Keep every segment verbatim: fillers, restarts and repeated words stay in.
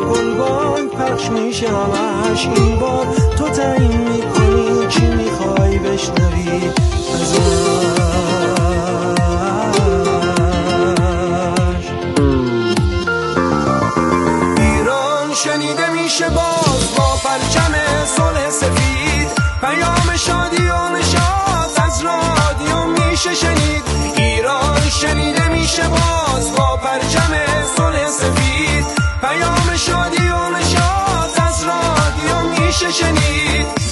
گلبانگ پخش میشه همش. این بار تو تعیین میکنی چی میخوای بشنوی ازش. ایران شنیده میشه باز با پرچم صلح سفید، پیام شادی و نشاط از رادیو میشه شنید. ایران شنیده میشه باز با پرچم صلح سفید، پیام شادی و نشاط از رادیو میشه شنید.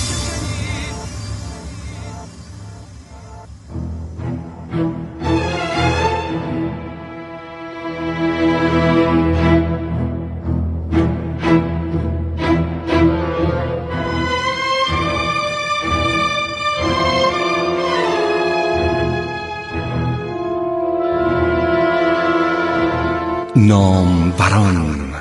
ناموران.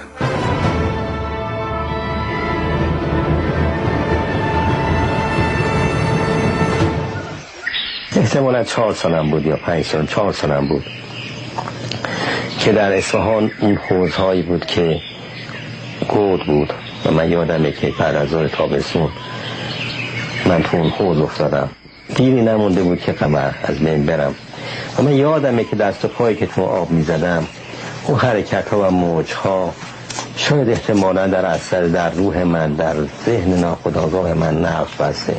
احتمالا چهار سالم بود یا پنج سال، چهار سالم بود که در اصفهان اون حوضهایی بود که گود بود و من یادمه که بعد از ظهر تابستون من تو اون حوض افتادم. دیری نمونده بود که قمر از بین برم و من یادمه که دست و پایی که تو آب می زدم، اون حرکت ها و موج ها شاید احتمالا در اثر در روح من، در ذهن ناخودآگاه من نقش بسته.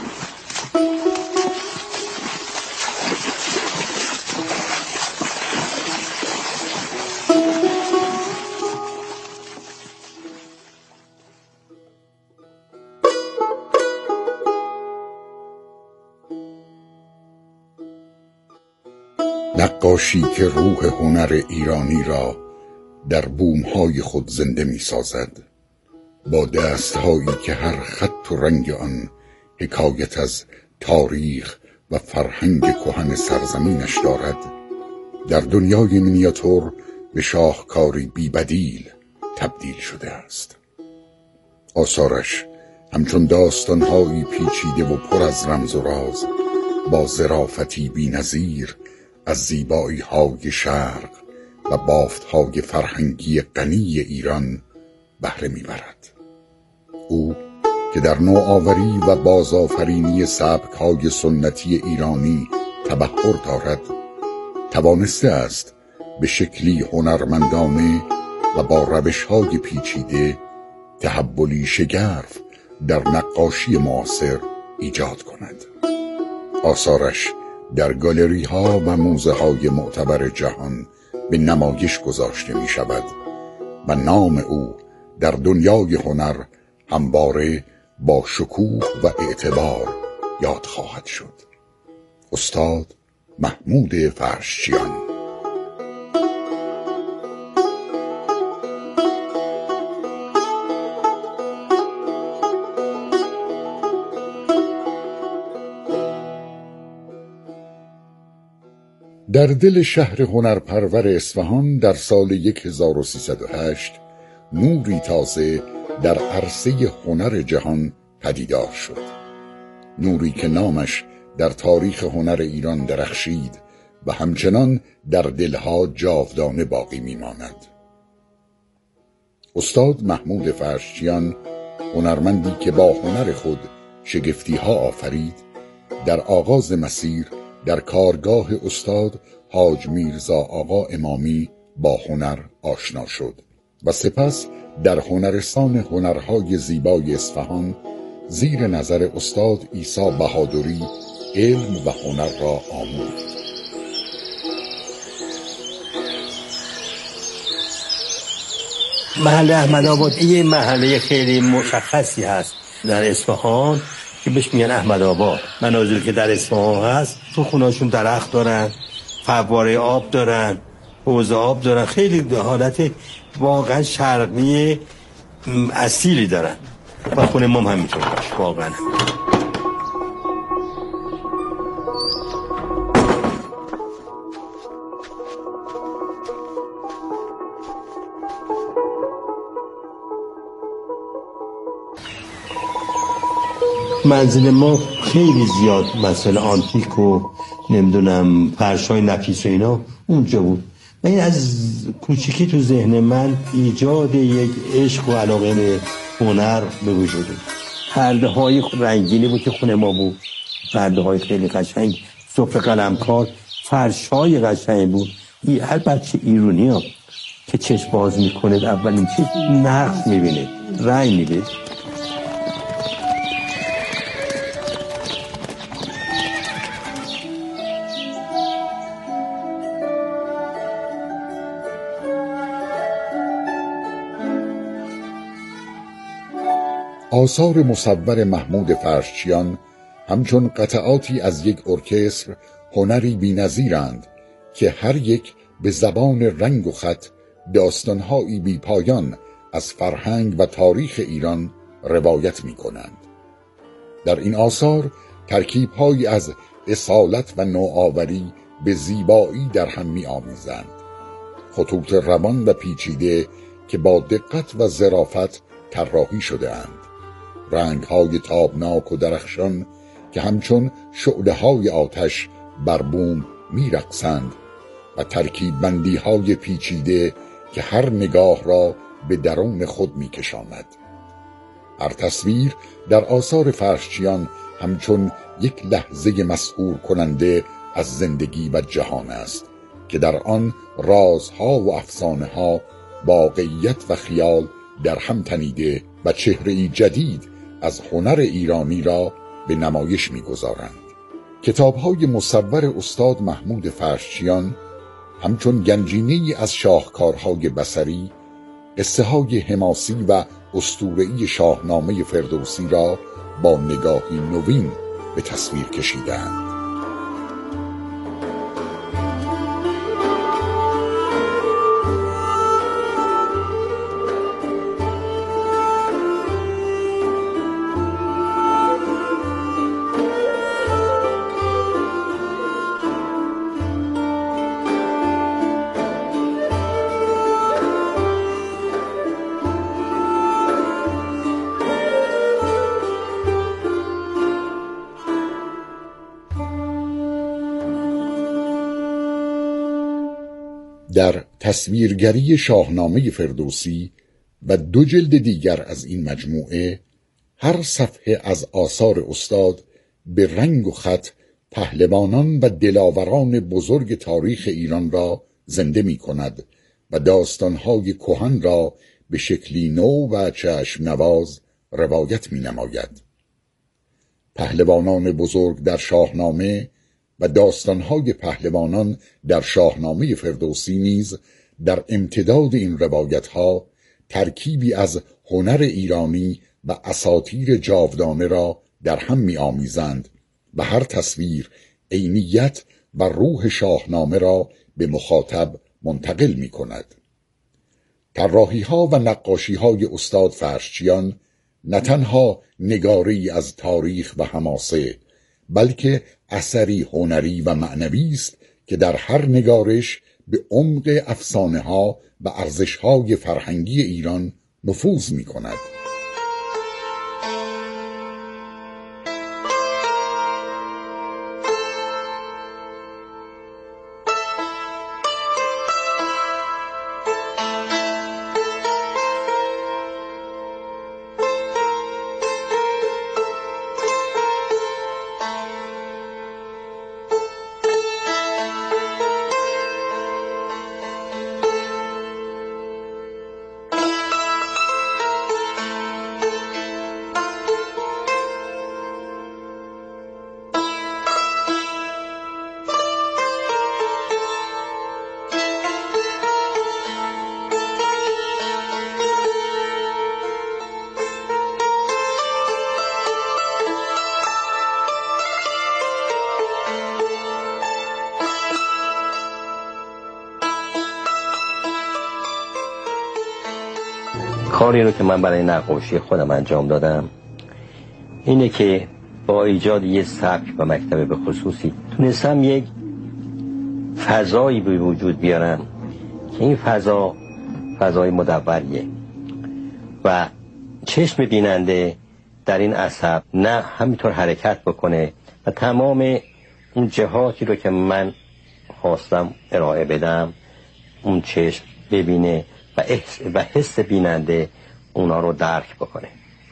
نقاشی که روح هنر ایرانی را در بوم‌های خود زنده می‌سازد، با دست‌هایی که هر خط و رنگ آن حکایت از تاریخ و فرهنگ کهن سرزمینش دارد، در دنیای مینیاتور به شاهکاری بی‌بدیل تبدیل شده است. آثارش همچون داستان‌هایی پیچیده و پر از رمز و راز، با ظرافتی بی‌نظیر از زیبایی‌های شرق و بافت‌های فرهنگی غنی ایران بهره می‌برد. او که در نوآوری و بازآفرینی سبک‌های سنتی ایرانی تبحر دارد، توانسته است به شکلی هنرمندانه و با روش‌های پیچیده تحولی شگرف در نقاشی معاصر ایجاد کند. آثارش در گالری ها و موزه های معتبر جهان به نمایش گذاشته می شود و نام او در دنیای هنر همواره با شکوه و اعتبار یاد خواهد شد. استاد محمود فرشچیان. در دل شهر هنرپرور اصفهان در سال هزار و سیصد و هشت نوری تازه در عرصه هنر جهان پدیدار شد. نوری که نامش در تاریخ هنر ایران درخشید و همچنان در دلها جاودانه باقی میماند. استاد محمود فرشچیان، هنرمندی که با هنر خود شگفتی ها آفرید، در آغاز مسیر در کارگاه استاد حاج میرزا آقا امامی با هنر آشنا شد و سپس در هنرستان هنرهای زیبای اصفهان زیر نظر استاد عیسی بهادری علم و هنر را آموخت. محله احمدآباد یه محله خیلی مشخصی هست در اصفهان که بهش میگن احمدآباد. منازلی که در اصفهان هست تو خونه‌شون درخت دارن، فواره آب دارن، حوض آب دارن، خیلی حالت واقعا شرقی اصیلی دارن و خونه ما هم همینطور باشه واقعا. منزل ما خیلی زیاد مسئله آنتیک و نمیدونم فرشای نفیس و اینا اونجا بود. و این از کوچیکی تو ذهن من ایجاد یک عشق و علاقه به هنر به وجود اومد. پرده های رنگینی بود که خونه ما بود، پرده های خیلی قشنگ، سفره قلمکار، فرش های قشنگ بود. این هر بچه ایرانی ها که چشم باز میکنه اولین چیز نقش میبینه، رنگ میده. آثار مصور محمود فرشچیان همچون قطعاتی از یک ارکستر هنری بی‌نظیرند که هر یک به زبان رنگ و خط داستانهایی بی پایان از فرهنگ و تاریخ ایران روایت می کنند. در این آثار ترکیب‌هایی از اصالت و نوآوری به زیبایی در هم می آمیزند. خطوط روان و پیچیده که با دقت و ظرافت طراحی شده اند. رنگ‌های تابناک و درخشان که همچون شعله‌های آتش بر بوم می‌رقصند و ترکیب بندی‌های پیچیده که هر نگاه را به درون خود می‌کشاند. هر تصویر در آثار فرشچیان همچون یک لحظه مسحور کننده از زندگی و جهان است که در آن رازها و افسانه‌ها، واقعیت و خیال در هم تنیده و چهره‌ای جدید از هنر ایرانی را به نمایش می‌گذارند. کتاب‌های مصور استاد محمود فرشچیان همچون گنجینه‌ای از شاهکارهای بصری، قصه‌های حماسی و اسطوره‌ای شاهنامه فردوسی را با نگاهی نوین به تصویر کشیدند. در تصویرگری شاهنامه فردوسی و دو جلد دیگر از این مجموعه، هر صفحه از آثار استاد به رنگ و خط پهلوانان و دلاوران بزرگ تاریخ ایران را زنده می کند و داستانهای کهن را به شکلی نو و چشم نواز روایت می نماید. پهلوانان بزرگ در شاهنامه و داستانهای پهلوانان در شاهنامه فردوسی نیز در امتداد این روایتها ترکیبی از هنر ایرانی و اساطیر جاودانه را در هم می آمیزند و هر تصویر عینیت و روح شاهنامه را به مخاطب منتقل می کند. طراحی‌ها و نقاشی‌های استاد فرشچیان نه تنها نگاری از تاریخ و حماسه، بلکه اثری هنری و معنوی است که در هر نگارش به عمق افسانه‌ها و ارزش‌های فرهنگی ایران نفوذ می‌کند. کاری رو که من برای نقاشی خودم انجام دادم اینه که با ایجاد یه سبک و مکتب به خصوصی تونستم یک فضایی به وجود بیارم که این فضا فضای مدوریه و چشم بیننده در این عصب نه همینطور حرکت بکنه و تمام اون جهاتی رو که من خواستم ارائه بدم اون چشم ببینه و حس و حس بیننده اونا رو درک بکنه.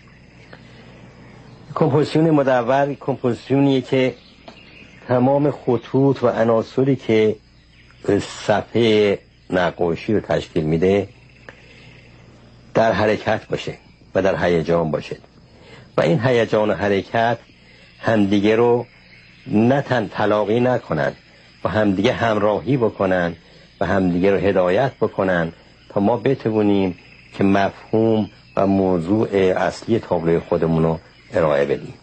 کمپوزیسیون مدور کمپوزیسیونیه که تمام خطوط و عناصری که صفحه نقاشی رو تشکیل میده در حرکت باشه و در هیجان باشه و این هیجان و حرکت همدیگه رو نه تن تلاقی نکنن و همدیگه همراهی بکنن و همدیگه رو هدایت بکنن تا ما بتونیم که مفهوم و موضوع اصلی تابلوی خودمون رو ارائه بدیم.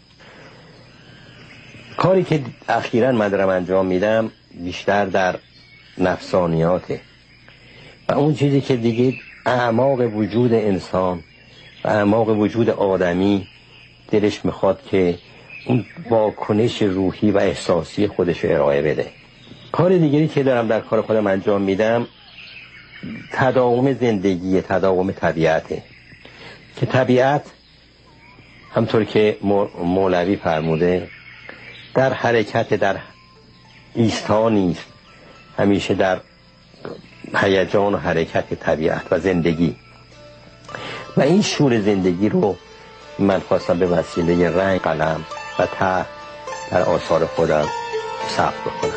کاری که اخیراً من دارم انجام میدم بیشتر در نفسانیاته و اون چیزی که دیگه اعماق وجود انسان و اعماق وجود آدمی دلش میخواد که اون واکنش روحی و احساسی خودش رو ارائه بده. کار دیگری که دارم در کار خودم انجام میدم تداوم زندگی، تداوم طبیعته که طبیعت همطور که مولوی فرموده در حرکت، در ایستا نیست، همیشه در هیجان و حرکت طبیعت و زندگی و این شور زندگی رو من خواستم به وسیله رنگ، قلم و طرح در آثار خودم ثبت بکنم.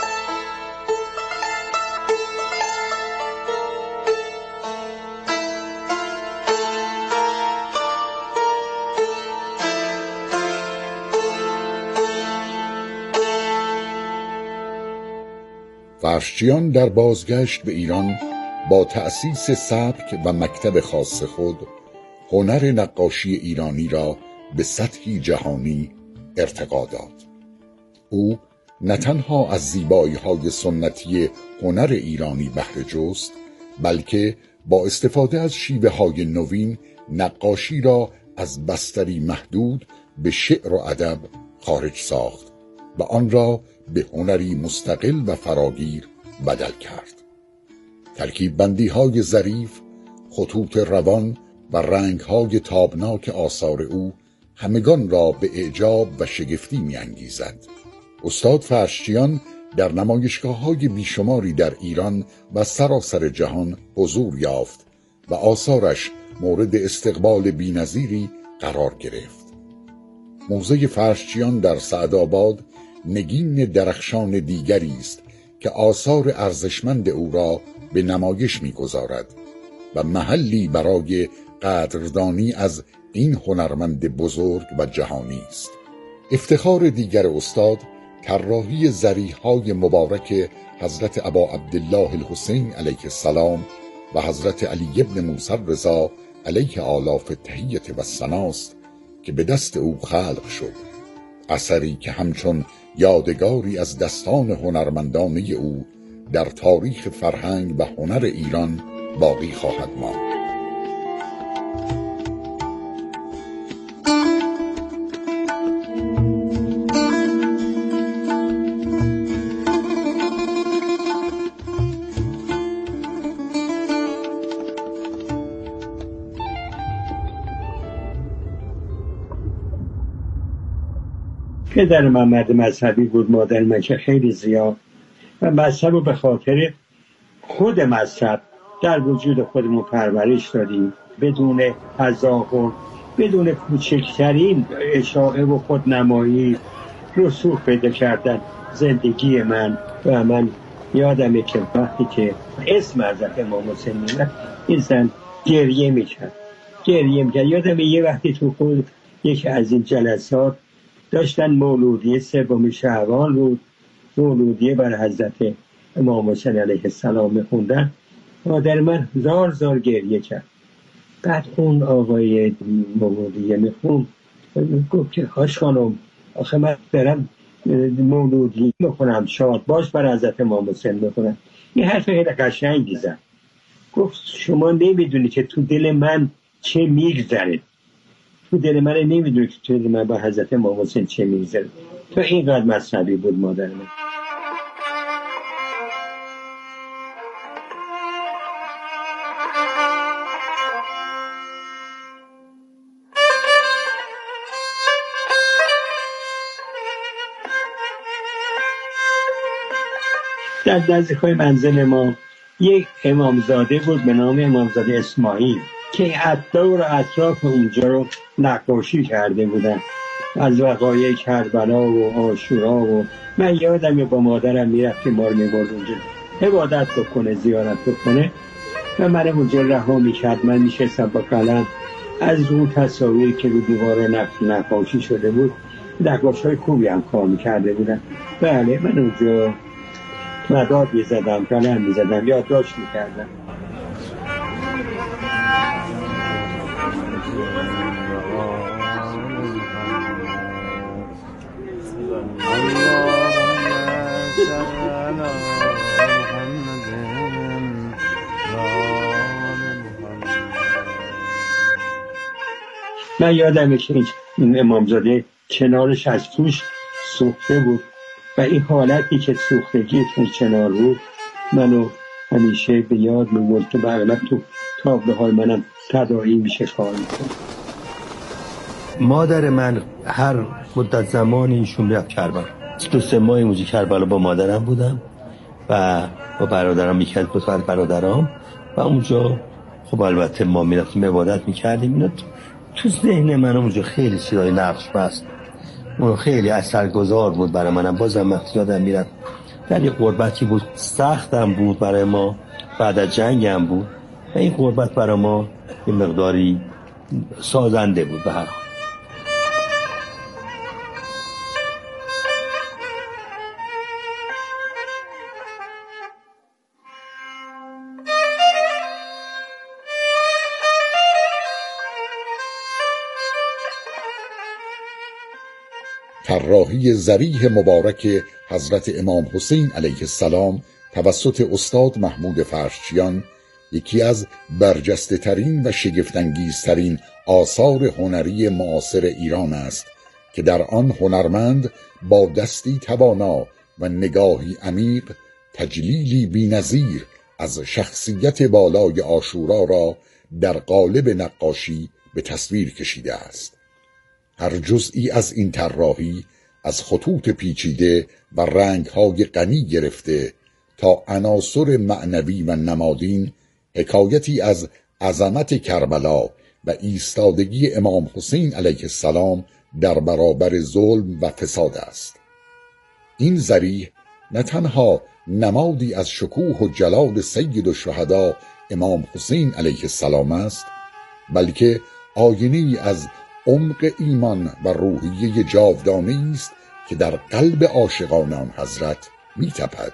فرشچیان در بازگشت به ایران با تأسیس سبک و مکتب خاص خود هنر نقاشی ایرانی را به سطحی جهانی ارتقا داد. او نه تنها از زیبایی‌های سنتی هنر ایرانی بهره جست، بلکه با استفاده از شیوه‌های نوین نقاشی را از بستری محدود به شعر و ادب خارج ساخت و آن را به هنری مستقل و فراگیر بدل کرد. ترکیب بندی های ظریف، خطوط روان و رنگ های تابناک آثار او همگان را به اعجاب و شگفتی می انگیزد. استاد فرشچیان در نمایشگاه های بیشماری در ایران و سراسر جهان حضور یافت و آثارش مورد استقبال بی‌نظیری قرار گرفت. موزه فرشچیان در سعدآباد نگین درخشان دیگری است که آثار ارزشمند او را به نمایش می‌گذارد و محلی برای قدردانی از این هنرمند بزرگ و جهانی است. افتخار دیگر استاد طراحی ضریح‌های مبارک حضرت ابا عبدالله الحسین علیه السلام و حضرت علی ابن موسی رضا علیه آلاف التحیة و الثناست که به دست او خلق شد، اثری که همچون یادگاری از دستان هنرمندانه او در تاریخ فرهنگ و هنر ایران باقی خواهد ماند. پدر من مرد مذهبی بود، مادر من که خیلی زیاد، و مذهب رو به خاطر خود مذهب در وجود خودمون پرورش دادیم، بدون تظاهر، بدون کوچکترین اشاعه و خودنمایی رسوخ پیدا کردن زندگی من. و من یادمه که وقتی که اسم حضرت امام حسین می‌آمد این زن گریه میکرد گریه میکرد یادمه یه وقتی تو خود یکی از این جلسات داشتن مولودیه سوم شعبان بود، مولودیه بر حضرت امام حسین علیه السلام میخوندن. مادر من زار زار گریه کرد. بعد اون آقای مولودیه میخوند گفت که هاش خانم آخه من برم مولودیه میخونم، شاد باش بر حضرت امام حسین میخونم. این حرف خیلی قشنگی زد. گفت شما نمیدونی که تو دل من چه میگذره، تو دل من نمیدونی که تو دل من با حضرت امام حسین چه میگذره. تو اینقدر مذهبی بود مادر من. در نزدیکای منزل ما یک امامزاده بود به نام امامزاده اسماعیل که دور و اطراف اونجا رو نقاشی کرده بودن از وقایع کربلا و عاشورا. و من یادم با مادرم میرفتیم ما رو میبرد اونجا عبادت بکنه، زیارت بکنه و من اونجا رها میکرد. من میشستم با قلم از اون تصاویر که رو دیوار نقاشی شده بود، نقاشی های خوبی هم کار میکرده بودن. بله من اونجا مداد میزدم، قلم میزدم، یادداشت میکردم. من یادمه که این امامزاده کنارش از توش سوخته بود و این حالتی که سوختگی توی کنار بود منو همیشه به یاد می‌آورد که بغلت تو تابلو های منم تداعی میشه کار میکنه. مادر من هر مدت زمانی ایشون بیاد کربلا، دو سه ماه اونجا کربلا با مادرم بودم و با برادرم میکرد با تو برادرام و اونجا خب البته ما میرفتیم عبادت میکردیم. اینا تو ذهن من اونجا خیلی چیزای نقش بست، اون خیلی اثرگذار بود برای منم. بازم وقتی یادم میاد در یه غربتی بود، سختم بود برای ما، بعد از جنگ هم بود و این غربت برای ما یه مقداری سازنده بود به هر حال. طراحی ضریح مبارک حضرت امام حسین علیه السلام توسط استاد محمود فرشچیان یکی از برجسته ترین و شگفت‌انگیزترین آثار هنری معاصر ایران است که در آن هنرمند با دستی توانا و نگاهی عمیق تجلیلی بی‌نظیر از شخصیت بالای عاشورا را در قالب نقاشی به تصویر کشیده است. هر جزئی از این طراحی از خطوط پیچیده و رنگ‌های غنی گرفته تا عناصر معنوی و نمادین حکایتی از عظمت کربلا و ایستادگی امام حسین علیه السلام در برابر ظلم و فساد است. این ضریح نه تنها نمادی از شکوه و جلال سید الشهدا امام حسین علیه السلام است، بلکه آینه‌ای از عمق ایمان و روحیه جاودانه‌ای است که در قلب عاشقان آن حضرت می‌تپد.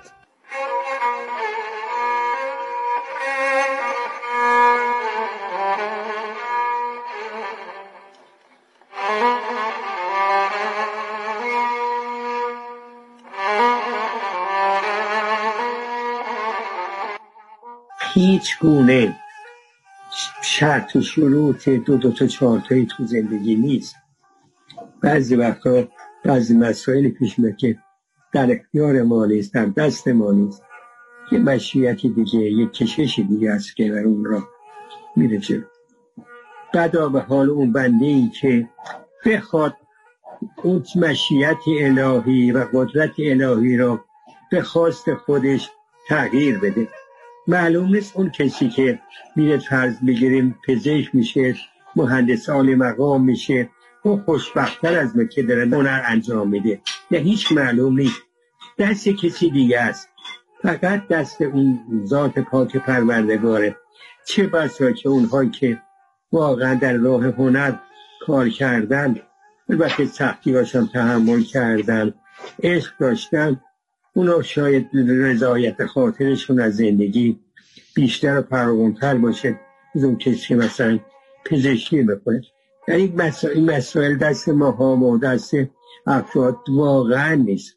هیچ گونه شرط و شروط دو دو تا چهار تایی تو زندگی نیست. بعضی وقتا بعضی مسائلی پیش میاد که در اختیار ما نیست، در دست ما نیست. یه مشیتی دیگه، یه کششی دیگه است که بر اون را میره جلو. بدا به حال اون بنده ای که بخواد اون مشیت الهی و قدرت الهی را به خواست خودش تغییر بده. معلوم نیست اون کسی که میره فرض بگیریم پزشک میشه، مهندس عالی مقام میشه، اون خوشبخت‌تر از ما که داره هنر انجام میده. نه، هیچ معلوم نیست، دست کسی دیگه است، فقط دست اون ذات پاک پروردگاره. چه بسا که اونهایی که واقعا در راه هنر کار کردن، البته سختی هاشم تحمل کردن، عشق داشتن، اونا شاید رضایت خاطرشون از زندگی بیشتر و فراوان‌تر باشه از اون کسی که مثلا پزشکی بکنه. در این مسائل, مسائل دست ما ها و دست افراد واقعا نیست.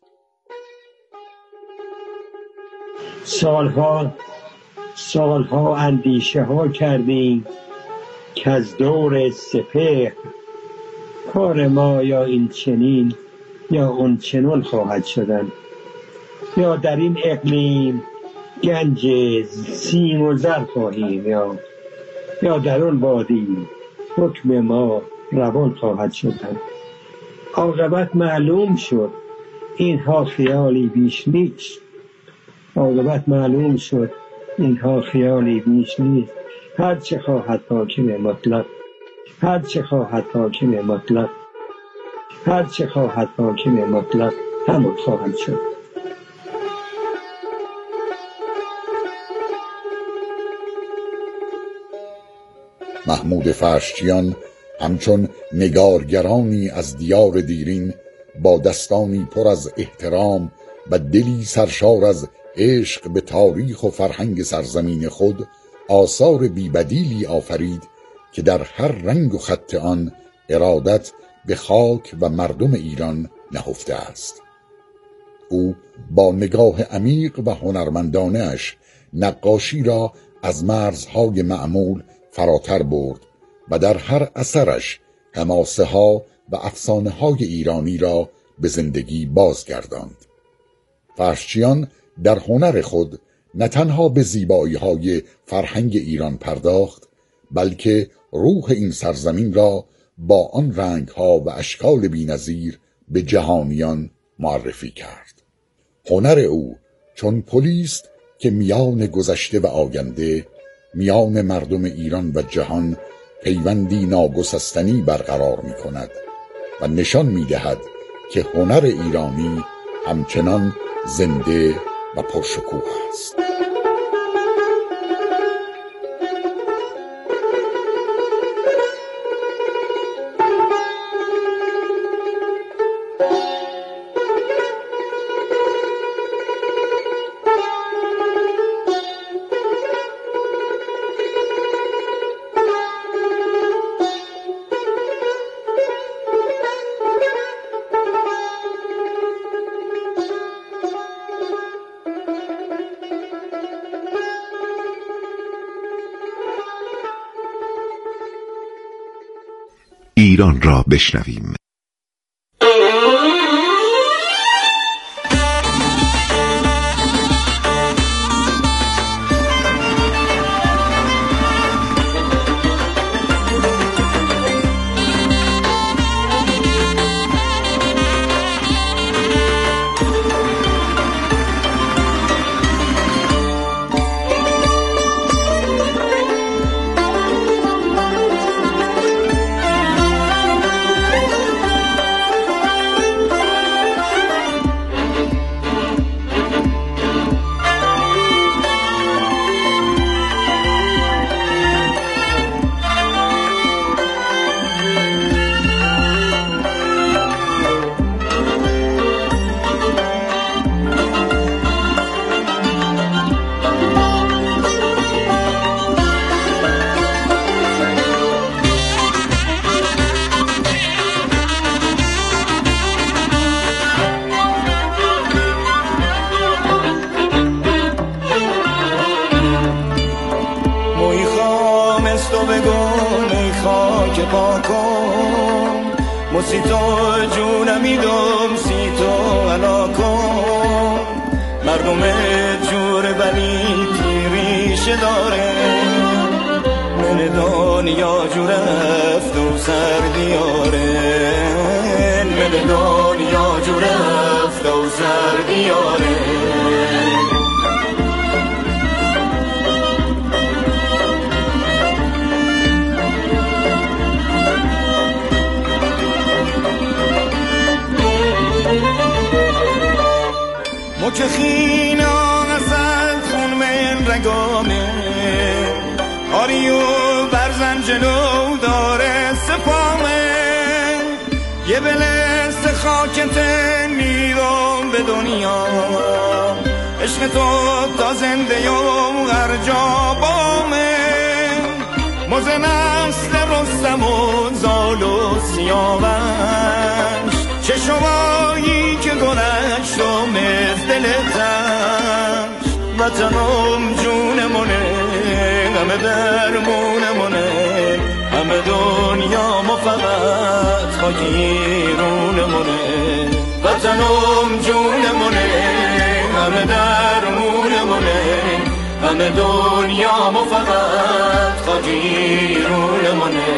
سالها سالها اندیشه ها کردیم که از دور سپهر کار ما یا این چنین یا اون چنون خواهد شدن، یا در این اقلیم گنج سیم و زر خواهیم، یا یا در اون وادی حکم ما روان خواهد شدن. عاقبت معلوم شد اینها خیالی بیش نیست. عاقبت معلوم شد اینها خیالی بیش نیست. هر چه خواهد حاکم مطلق، هر چه خواهد حاکم مطلق، هر چه خواهد حاکم مطلق همون خواهد شد. محمود فرشچیان همچون نگارگرانی از دیار دیرین با دستانی پر از احترام و دلی سرشار از عشق به تاریخ و فرهنگ سرزمین خود آثار بی‌بدیلی آفرید که در هر رنگ و خط آن ارادت به خاک و مردم ایران نهفته است. او با نگاه عمیق و هنرمندانه‌اش نقاشی را از مرزهای معمول فراتر برد و در هر اثرش حماسه ها و افسانه های ایرانی را به زندگی بازگرداند. فرشچیان در هنر خود نه تنها به زیبایی های فرهنگ ایران پرداخت، بلکه روح این سرزمین را با آن رنگ ها و اشکال بی‌نظیر به جهانیان معرفی کرد. هنر او چون پلیست که میان گذشته و آینده، میان مردم ایران و جهان پیوندی ناگسستنی برقرار می کند و نشان می دهد که هنر ایرانی همچنان زنده و پرشکوه است. ایران را بشنویم. سی تو جونمی دوم سی تو علاکم مردم جور بلی تیریشه داره من دنیا جور افت و سردیاره من دنیا جور افت و سردیاره که خینا نسل خون من رگانه آریو برزن جلو داره سپامه یه بلست خاکت میرم به دنیا عشق تو تا زنده یم هر جا بامه مزن است رستم و زال و سیاوش چه شمایی که گلش رو مز دلتش وطنم جونمونه همه درمونمونه همه دنیا ما فقط خاکیرونمونه وطنم جونمونه همه درمونمونه همه دنیا ما فقط خاکیرونمونه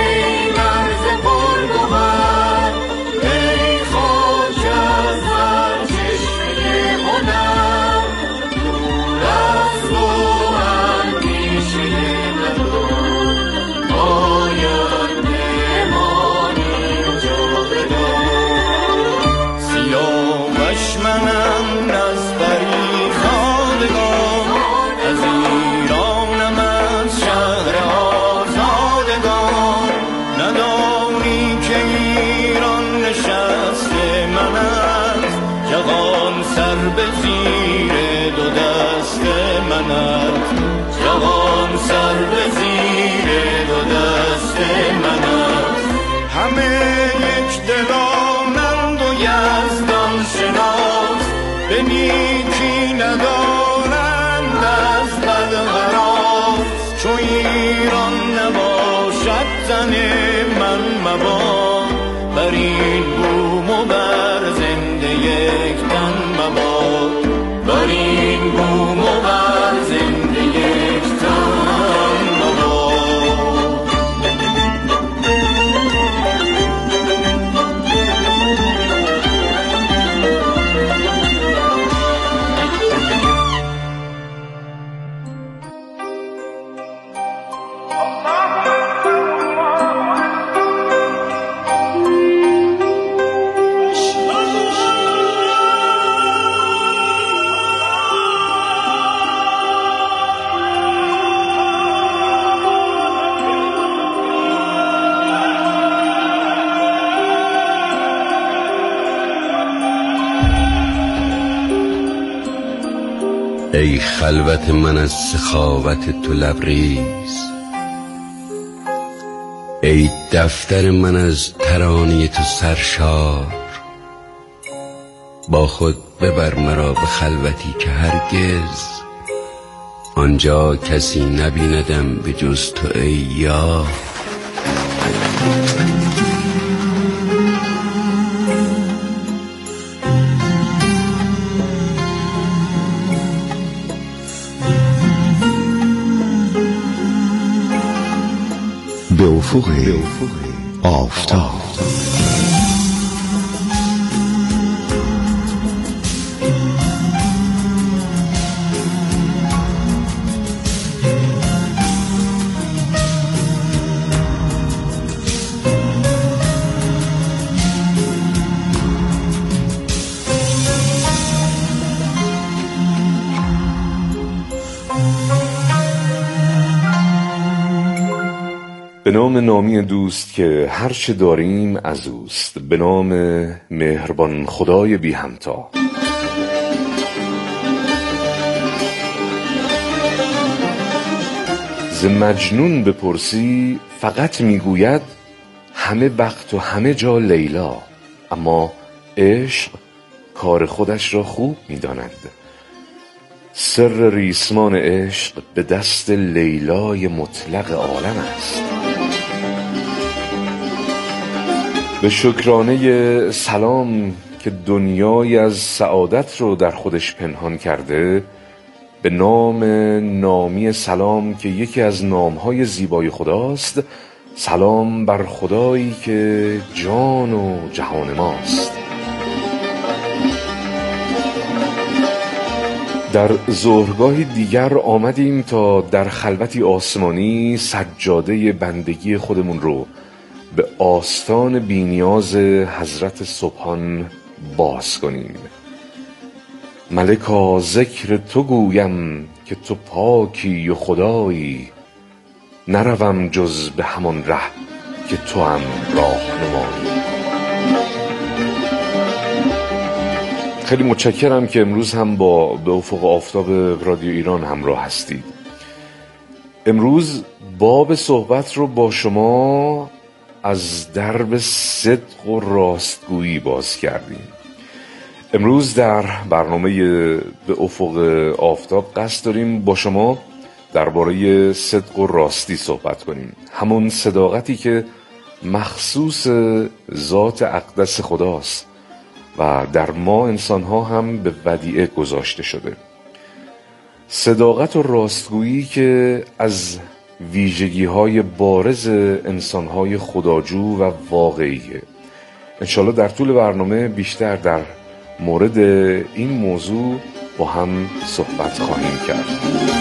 ای خاک از است. جهان سر به زیر دو دست من است. همه یک دلانند و یزدان شناس، به نیکی ندارند از بد غراز. چو ایران نباشد زن من مباد، بر این بوم و بر زنده یک تن مباد. بر این بوم و بر زنده یک تن مباد. ای خلوت من از سخاوت تو لبریز، ای دفتر من از ترانه تو سرشار. با خود ببر مرا به خلوتی که هرگز آنجا کسی نبیندم به جز تو ای یار. به افق آفتاب. به نام نامی دوست که هر چه داریم از اوست، به نام مهربان خدای بی همتا. ز مجنون بپرسی فقط میگوید همه وقت و همه جا لیلا، اما عشق کار خودش را خوب میداند. سر ریسمان عشق به دست لیلای مطلق عالم است. به شکرانه سلام که دنیای از سعادت رو در خودش پنهان کرده، به نام نامی سلام که یکی از نامهای زیبای خداست، سلام بر خدایی که جان و جهان ماست. در ظهرگاهی دیگر آمدیم تا در خلوتی آسمانی سجاده بندگی خودمون رو به آستان بینیاز حضرت سبحان باز کنیم. ملکا ذکر تو گویم که تو پاکی و خدایی، نروم جز به همان ره که تو هم راهنمایی. خیلی متشکرم که امروز هم با به افق آفتاب رادیو ایران همراه هستید. امروز باب صحبت رو با شما از درب صدق و راستگویی باز کردیم. امروز در برنامه به افق آفتاب قصد داریم با شما درباره صدق و راستی صحبت کنیم. همون صداقتی که مخصوص ذات اقدس خداست و در ما انسان‌ها هم به ودیعه گذاشته شده. صداقت و راستگویی که از ویژگی‌های بارز انسان‌های خداجو و واقعیه. انشالله در طول برنامه بیشتر در مورد این موضوع با هم صحبت خواهیم کرد.